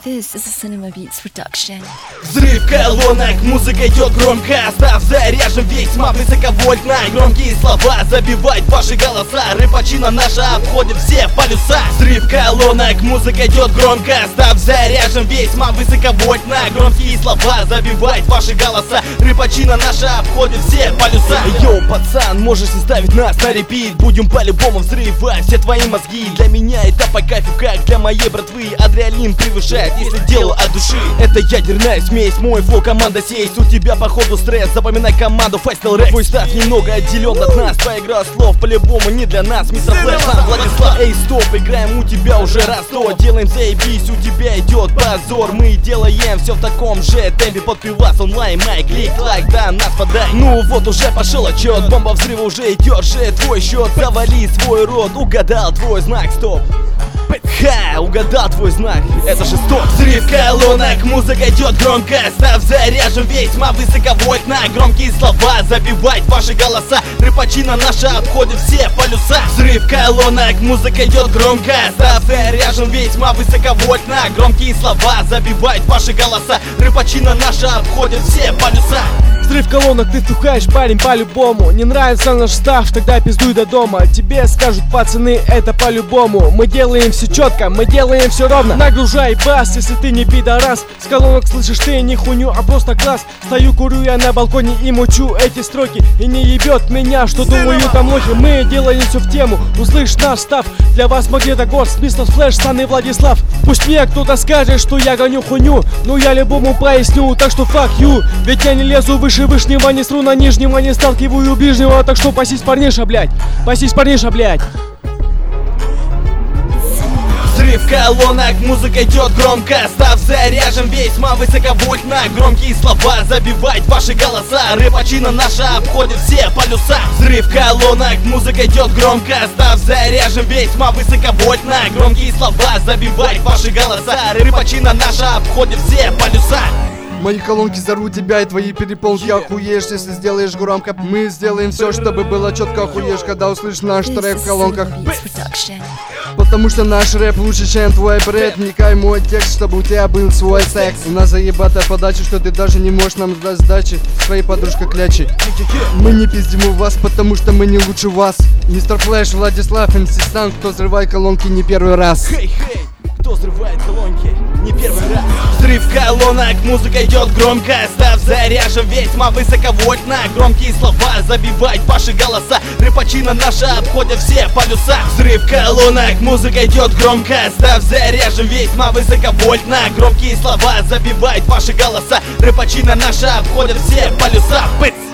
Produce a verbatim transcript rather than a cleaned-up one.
This is a Cinema Beats production. Взрыв колонок, музыка идет громко. Став заряжен весьма высоковольтно. Громкие слова забивают ваши голоса. Рэпачина наша обходит все полюса. Взрыв колонок, музыка идет громко. Став заряжен весьма высоковольтно. Громкие слова забивают ваши голоса. Рэпачина наша обходит все полюса. Йоу, пацан, можешь не ставить нас на репит. Будем по-любому взрывать все твои мозги. Для меня это по кайфу, как для моей братвы. Адреналин превышает, если дело от души. Это ядерная смесь, мой флоу, команда сесть. У тебя походу стресс, запоминай команду Фастел Рэп. Твой став немного отделен от нас. Твоя игра слов по-любому не для нас. Мистер Флэш, сам Владислав. Эй, стоп, играем у тебя уже раз сто. Делаем заебись, у тебя идет позор. Мы делаем все в таком же темпе. Под пивас онлайн, май, клик, лайк, да, нас подай. Ну вот уже пошел отчет, бомба взрыва уже идет же. Твой счет, завали свой рот. Угадал твой знак, стоп. Ха, угадал твой знак, это же стоп. Взрыв колонок, музыка идет громко. Став заряжен весьма высоковольтно. Громкие слова забивают ваши голоса. Рэпачина наша обходит все полюса. Взрыв колонок, музыка идет громко. Став заряжен весьма высоковольтно. Громкие слова забивают ваши голоса. Рэпачина наша обходит все полюса. Взрыв колонок, ты втухаешь, парень, по-любому. Не нравится наш став, тогда пиздуй до дома. Тебе скажут пацаны, это по-любому. Мы делаем все четко, мы делаем все ровно. Нагружай бас, если ты не пидорас. С колонок слышишь ты не хуйню, а просто класс. Стою, курю я на балконе и мучу эти строки. И не ебет меня, что думаю там лохи. Мы делаем все в тему, услышь наш став. Для вас Магнитогорск, Мистер Флэш, Сан и Владислав. Пусть мне кто-то скажет, что я гоню хуйню, но я любому поясню, так что fuck you. Ведь я не лезу выше вышнего, не сру на нижнего, не сталкиваю ближнего. Так что пасись, парниша, блядь, пасись, парниша, блядь. Взрыв колонок, музыка идет громко. Став заряжен весьма высоковольтно. Громкие слова забивают ваши голоса. Рэпачина наша обходит все полюса. Взрыв колонок, музыка идет громко. Став заряжен весьма высоковольтно. Громкие слова забивают ваши голоса. Рэпачина наша обходит все полюса. Мои колонки взорвут тебя и твои переполнки. Охуеешь, если сделаешь громко. Мы сделаем все, чтобы было четко. Охуеешь, когда услышишь наш трек в колонках. Потому что наш рэп лучше, чем твой бред. Вникай в мой текст, чтобы у тебя был свой секс. У нас заебатая подача, что ты даже не можешь нам сдать сдачи. Своей подружкой клячи. Мы не пиздим у вас, потому что мы не лучше вас. Мистер Флэш, Владислав, эм си Сан, кто взрывает колонки не первый раз. Хей, хей, кто взрывает колонки не первый раз. Взрыв колонок, музыка идет громко. Став заряжен весьма высоковольтно. Громкие слова забивают ваши голоса. Рэпачина наша обходит все полюса. Взрыв колонок, музыка идет громко. Став заряжен весьма высоковольтно. Громкие слова забивают ваши голоса. Рэпачина наша обходит все полюса. Пыц!